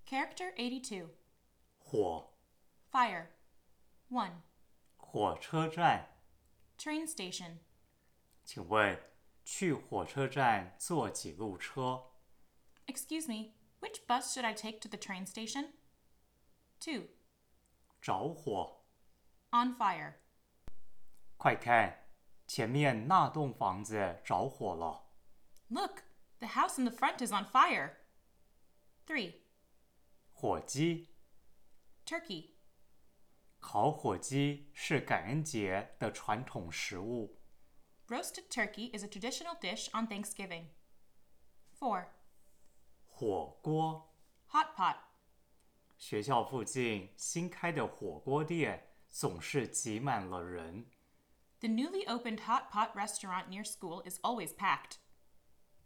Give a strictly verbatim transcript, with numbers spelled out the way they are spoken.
Character eighty-two. 火 Fire. one. 火车站， Train station. 请问去火车站坐几路车？ Excuse me, which bus should I take to the train station? two. 着火， On fire. 快看，前面那栋房子着火了。 Look, the house in the front is on fire. three. 火鸡， Turkey. 烤火鸡是感恩节的传统食物。 Roasted turkey is a traditional dish on Thanksgiving. four. 火锅， Hot pot. 学校附近新开的火锅店总是挤满了人。 The newly opened hot pot restaurant near school is always packed.